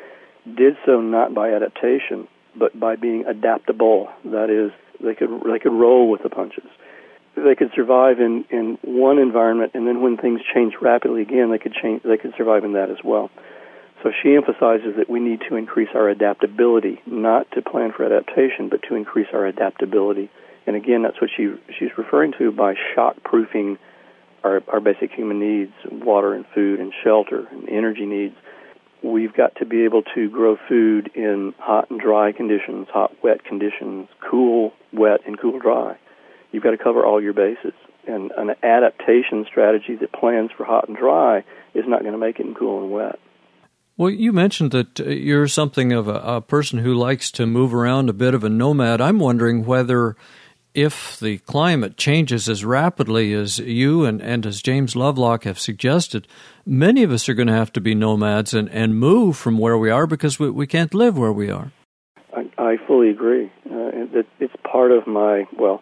did so not by adaptation, but by being adaptable. That is, they could roll with the punches. They could survive in one environment, and then when things change rapidly again, they could survive in that as well. So she emphasizes that we need to increase our adaptability, not to plan for adaptation, but to increase our adaptability. And again, that's what she's referring to by shock-proofing our basic human needs, water and food and shelter and energy needs. We've got to be able to grow food in hot and dry conditions, hot, wet conditions, cool, wet, and cool, dry. You've got to cover all your bases. And an adaptation strategy that plans for hot and dry is not going to make it in cool and wet. Well, you mentioned that you're something of a person who likes to move around, a bit of a nomad. I'm wondering whether if the climate changes as rapidly as you and as James Lovelock have suggested, many of us are going to have to be nomads and move from where we are because we can't live where we are. I fully agree. It's part of my, well,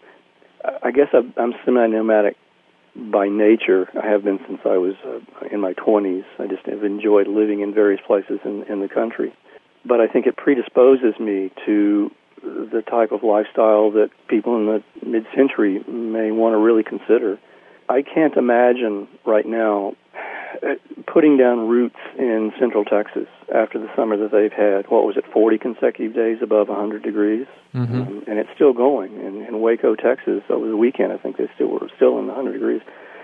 I guess I'm semi-nomadic by nature. I have been since I was in my 20s. I just have enjoyed living in various places in the country. But I think it predisposes me to the type of lifestyle that people in the mid-century may want to really consider. I can't imagine right now putting down roots in Central Texas after the summer that they've had. 40 consecutive days above 100 degrees? Mm-hmm. And it's still going. In Waco, Texas, over the weekend, I think they were still in the 100 degrees.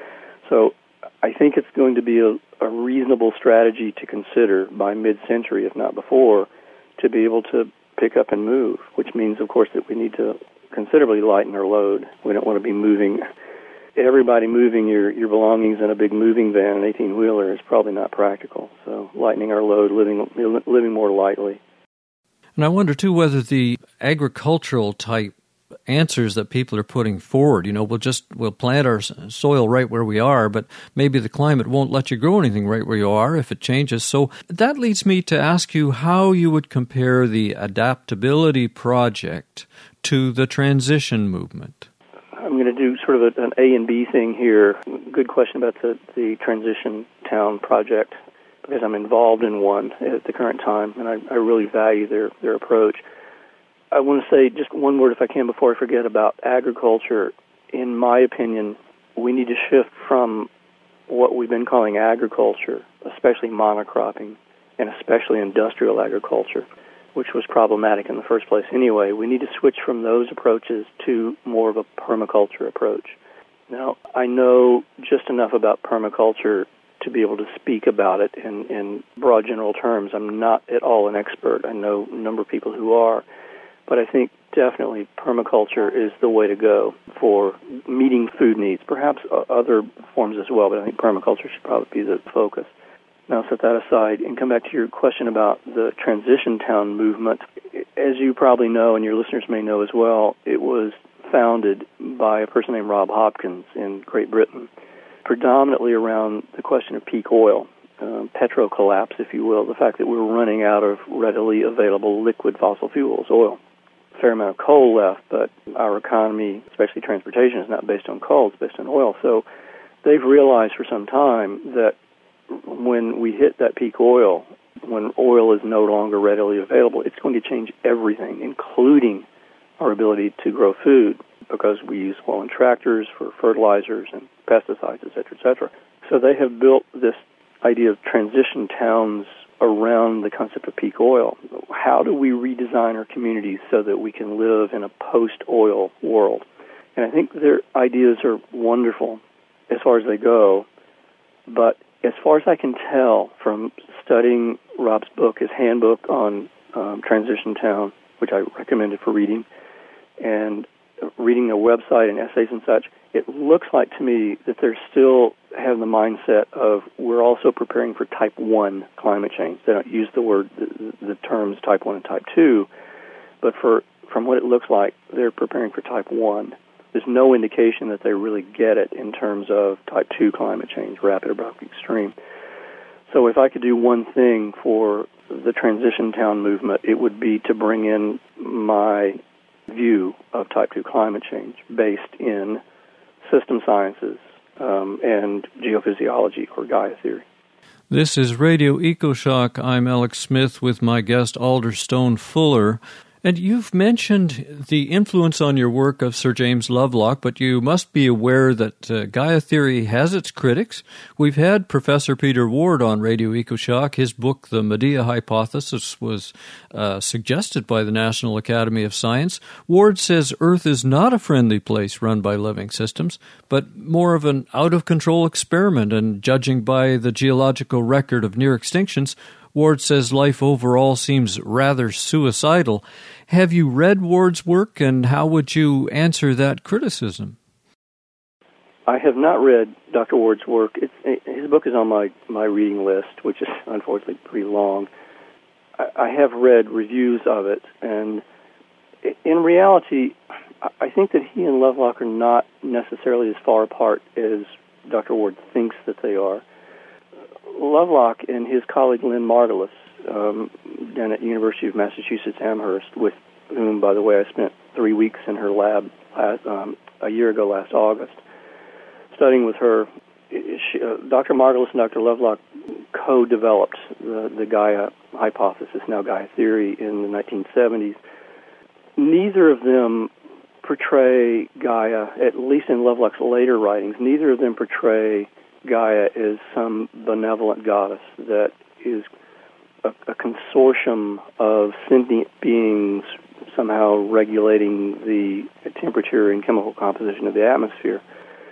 So I think it's going to be a reasonable strategy to consider by mid-century, if not before, to be able to pick up and move, which means, of course, that we need to considerably lighten our load. We don't want to be moving. Everybody moving your belongings in a big moving van, an 18-wheeler, is probably not practical. So lightening our load, living more lightly. And I wonder, too, whether the agricultural type answers that people are putting forward, we'll plant our soil right where we are, but maybe the climate won't let you grow anything right where you are if it changes. So that leads me to ask you how you would compare the adaptability project to the transition movement. I'm going to do sort of an A and B thing here. Good question about the Transition Town project, because I'm involved in one at the current time, and I really value their approach. I want to say just one word, if I can, before I forget, about agriculture. In my opinion, we need to shift from what we've been calling agriculture, especially monocropping, and especially industrial agriculture, which was problematic in the first place anyway. We need to switch from those approaches to more of a permaculture approach. Now, I know just enough about permaculture to be able to speak about it in broad general terms. I'm not at all an expert. I know a number of people who are. But I think definitely permaculture is the way to go for meeting food needs, perhaps other forms as well, but I think permaculture should probably be the focus. Now, set that aside and come back to your question about the Transition Town movement. As you probably know, and your listeners may know as well, it was founded by a person named Rob Hopkins in Great Britain, predominantly around the question of peak oil, petro-collapse, if you will, the fact that we're running out of readily available liquid fossil fuels, oil. Fair amount of coal left, but our economy, especially transportation, is not based on coal, it's based on oil. So they've realized for some time that when we hit that peak oil, when oil is no longer readily available, it's going to change everything, including our ability to grow food, because we use oil in tractors for fertilizers and pesticides, et cetera, et cetera. So they have built this idea of transition towns around the concept of peak oil. How do we redesign our communities so that we can live in a post-oil world? And I think their ideas are wonderful as far as they go, but as far as I can tell from studying Rob's book, his handbook on Transition Town, which I recommended for reading, and reading their website and essays and such, it looks like to me that they're still have the mindset of we're also preparing for type 1 climate change. They don't use the terms type 1 and type 2, but from what it looks like, they're preparing for type 1. There's no indication that they really get it in terms of type 2 climate change, rapid, abrupt, extreme. So if I could do one thing for the Transition Town movement, it would be to bring in my view of type 2 climate change based in system sciences and geophysiology, or Gaia theory. This is Radio EcoShock. I'm Alex Smith with my guest Alder Stone Fuller. And you've mentioned the influence on your work of Sir James Lovelock, but you must be aware that Gaia theory has its critics. We've had Professor Peter Ward on Radio EcoShock. His book, The Medea Hypothesis, was suggested by the National Academy of Science. Ward says Earth is not a friendly place run by living systems, but more of an out-of-control experiment, and judging by the geological record of near extinctions, Ward says life overall seems rather suicidal. Have you read Ward's work, and how would you answer that criticism? I have not read Dr. Ward's work. His book is on my reading list, which is unfortunately pretty long. I have read reviews of it, and in reality, I think that he and Lovelock are not necessarily as far apart as Dr. Ward thinks that they are. Lovelock and his colleague Lynn Margulis down at University of Massachusetts Amherst, with whom, by the way, I spent 3 weeks in her lab a year ago last August, studying with her. Dr. Margulis and Dr. Lovelock co-developed the Gaia hypothesis, now Gaia theory, in the 1970s. Neither of them portray Gaia, at least in Lovelock's later writings, neither of them portray Gaia as some benevolent goddess that is a consortium of sentient beings somehow regulating the temperature and chemical composition of the atmosphere.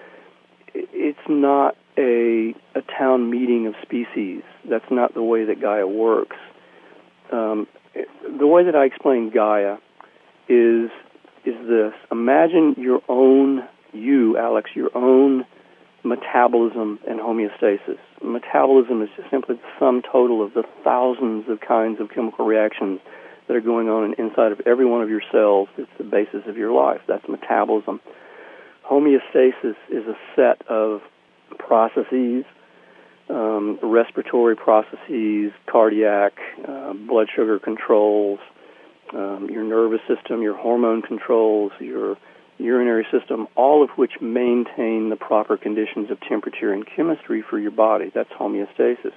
It's not a town meeting of species. That's not the way that Gaia works. The way that I explain Gaia is this. Imagine your own, Alex, your own metabolism and homeostasis. Metabolism is just simply the sum total of the thousands of kinds of chemical reactions that are going on inside of every one of your cells. It's the basis of your life. That's metabolism. Homeostasis is a set of processes, respiratory processes, cardiac, blood sugar controls, your nervous system, your hormone controls, your urinary system, all of which maintain the proper conditions of temperature and chemistry for your body. That's homeostasis.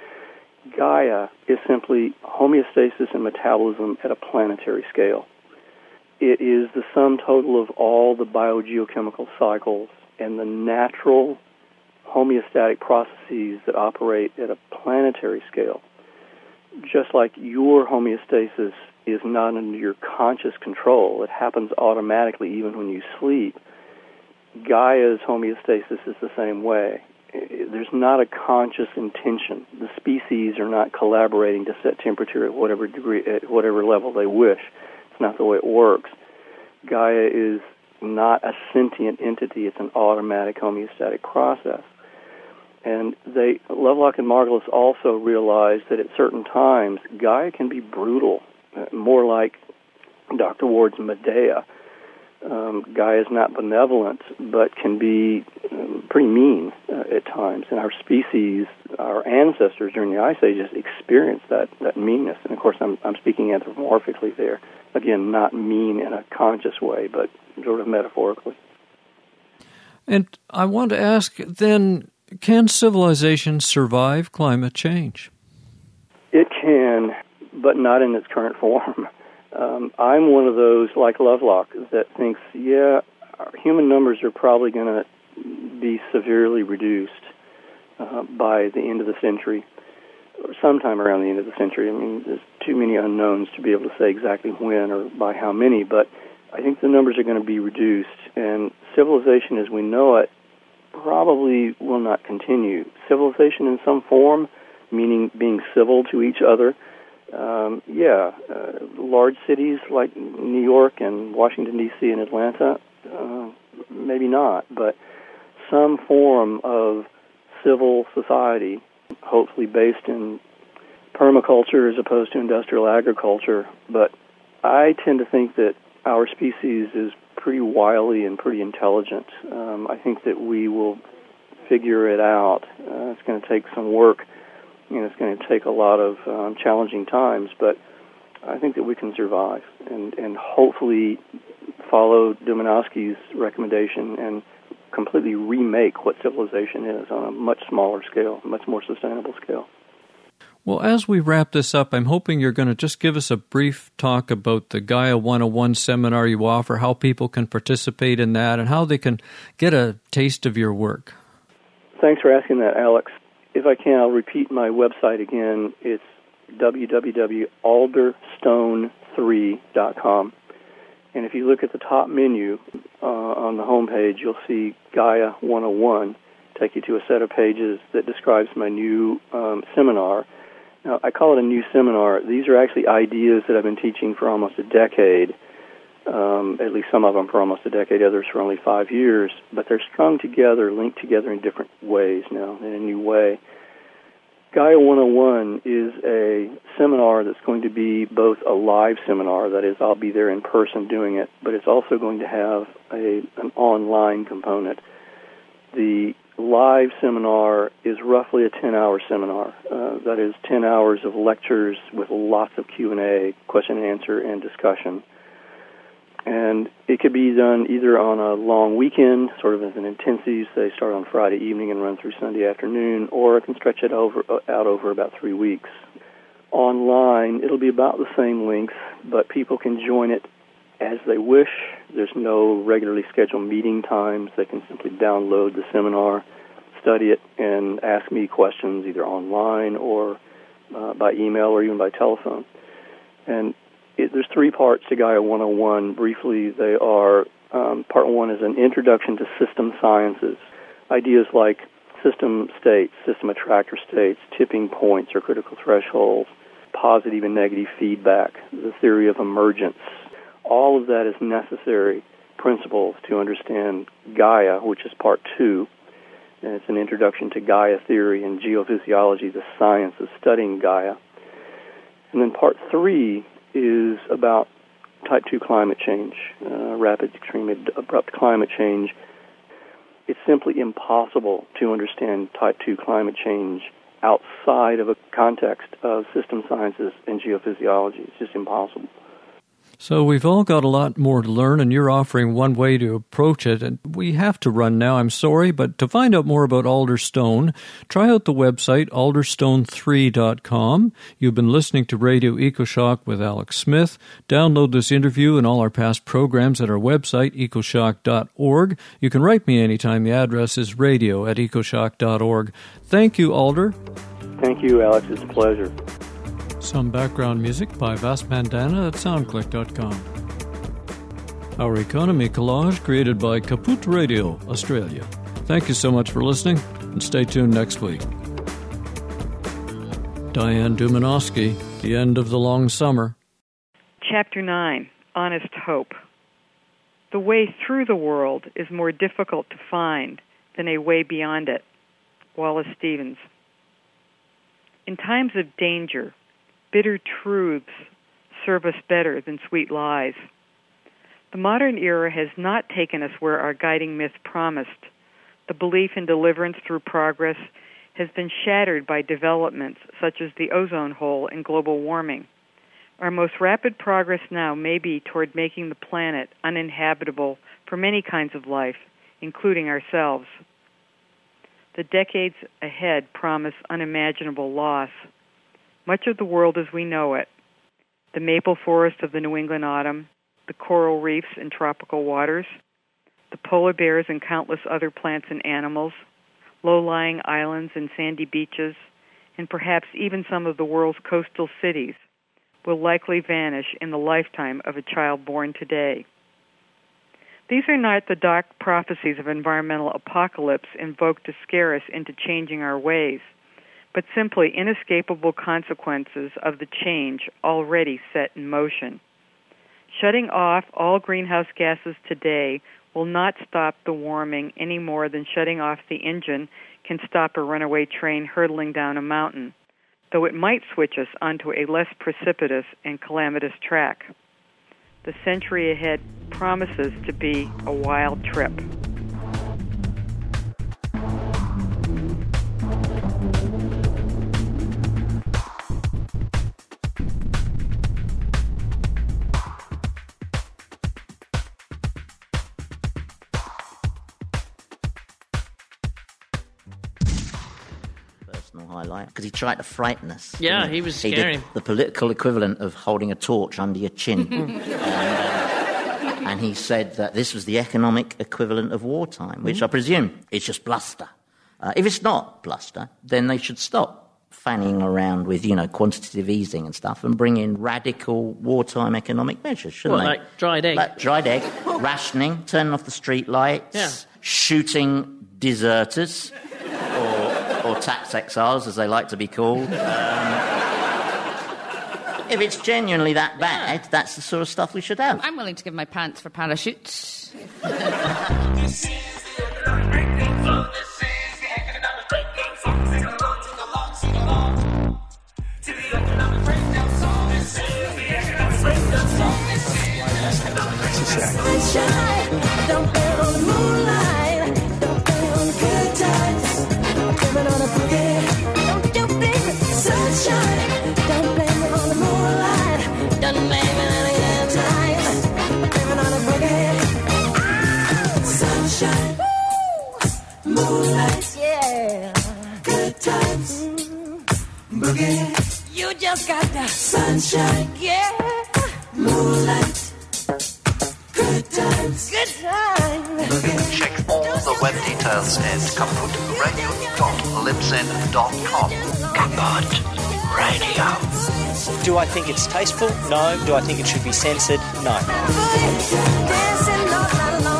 Gaia is simply homeostasis and metabolism at a planetary scale. It is the sum total of all the biogeochemical cycles and the natural homeostatic processes that operate at a planetary scale. Just like your homeostasis is not under your conscious control, it happens automatically even when you sleep, Gaia's homeostasis is the same way. There's not a conscious intention. The species are not collaborating to set temperature at whatever degree, at whatever level they wish. It's not the way it works. Gaia is not a sentient entity. It's an automatic homeostatic process. And Lovelock and Margulis also realized that at certain times, Gaia can be brutal, more like Dr. Ward's Medea. Gaia is not benevolent, but can be pretty mean at times. And our species, our ancestors during the Ice Ages experienced that meanness. And of course, I'm speaking anthropomorphically there. Again, not mean in a conscious way, but sort of metaphorically. And I want to ask then, can civilization survive climate change? It can, but not in its current form. I'm one of those, like Lovelock, that thinks, human numbers are probably going to be severely reduced by the end of the century, or sometime around the end of the century. I mean, there's too many unknowns to be able to say exactly when or by how many, but I think the numbers are going to be reduced, and civilization as we know it probably will not continue. Civilization in some form, meaning being civil to each other, large cities like New York and Washington, D.C. and Atlanta, maybe not, but some form of civil society, hopefully based in permaculture as opposed to industrial agriculture. But I tend to think that our species is pretty wily and pretty intelligent. I think that we will figure it out. It's going to take some work, and it's going to take a lot of challenging times, but I think that we can survive and hopefully follow Domanowski's recommendation and completely remake what civilization is on a much smaller scale, much more sustainable scale. Well, as we wrap this up, I'm hoping you're going to just give us a brief talk about the Gaia 101 seminar you offer, how people can participate in that, and how they can get a taste of your work. Thanks for asking that, Alex. If I can, I'll repeat my website again. It's www.alderstone3.com. And if you look at the top menu on the homepage, you'll see Gaia 101, take you to a set of pages that describes my new seminar. Now, I call it a new seminar. These are actually ideas that I've been teaching for almost a decade, at least some of them for almost a decade, others for only 5 years, but they're strung together, linked together in different ways now, in a new way. Gaia 101 is a seminar that's going to be both a live seminar, that is, I'll be there in person doing it, but it's also going to have an online component. The live seminar is roughly a 10-hour seminar. That is 10 hours of lectures with lots of Q&A, question and answer, and discussion. And it could be done either on a long weekend, sort of as an intensive, say start on Friday evening and run through Sunday afternoon, or it can stretch it out over about 3 weeks. Online, it'll be about the same length, but people can join it as they wish. There's no regularly scheduled meeting times. They can simply download the seminar, study it and ask me questions either online or by email or even by telephone. And there's 3 parts to Gaia 101. Briefly, they are, part 1 is an introduction to system sciences, ideas like system states, system attractor states, tipping points or critical thresholds, positive and negative feedback, the theory of emergence. All of that is necessary principles to understand Gaia, which is part 2. And it's an introduction to Gaia theory and geophysiology, the science of studying Gaia. And then part 3 is about type 2 climate change, rapid, extremely abrupt climate change. It's simply impossible to understand type 2 climate change outside of a context of system sciences and geophysiology. It's just impossible. So we've all got a lot more to learn, and you're offering one way to approach it. And we have to run now, I'm sorry, but to find out more about Alder Stone, try out the website alderstone3.com. You've been listening to Radio EcoShock with Alex Smith. Download this interview and all our past programs at our website, ecoshock.org. You can write me anytime. The address is radio@ecoshock.org. Thank you, Alder. Thank you, Alex. It's a pleasure. Some background music by Vas Mandana at soundclick.com. Our economy collage created by Kaput Radio, Australia. Thank you so much for listening, and stay tuned next week. Diane Dumanowski, The End of the Long Summer. Chapter 9, Honest Hope. The way through the world is more difficult to find than a way beyond it. Wallace Stevens. In times of danger, bitter truths serve us better than sweet lies. The modern era has not taken us where our guiding myth promised. The belief in deliverance through progress has been shattered by developments such as the ozone hole and global warming. Our most rapid progress now may be toward making the planet uninhabitable for many kinds of life, including ourselves. The decades ahead promise unimaginable loss. Much of the world as we know it, the maple forest of the New England autumn, the coral reefs and tropical waters, the polar bears and countless other plants and animals, low-lying islands and sandy beaches, and perhaps even some of the world's coastal cities, will likely vanish in the lifetime of a child born today. These are not the dark prophecies of environmental apocalypse invoked to scare us into changing our ways, but simply inescapable consequences of the change already set in motion. Shutting off all greenhouse gases today will not stop the warming any more than shutting off the engine can stop a runaway train hurtling down a mountain, though it might switch us onto a less precipitous and calamitous track. The century ahead promises to be a wild trip. Highlight because he tried to frighten us. Yeah, he was scary. He did the political equivalent of holding a torch under your chin. And he said that this was the economic equivalent of wartime, which I presume is just bluster. If it's not bluster, then they should stop fanning around with, quantitative easing and stuff and bring in radical wartime economic measures, shouldn't they? Like dried egg? Like dried egg, rationing, turning off the street lights, shooting deserters. Or tax exiles, as they like to be called. If it's genuinely that bad, that's the sort of stuff we should have. I'm willing to give my pants for parachutes. Moonlight, yeah, good times, boogie. You just got the sunshine, yeah. Moonlight, good times. Good time. Check all the web details at kaput.radio.libsyn.com. Kaput Radio. Do I think it's tasteful? No. Do I think it should be censored? No. Dancing all night long.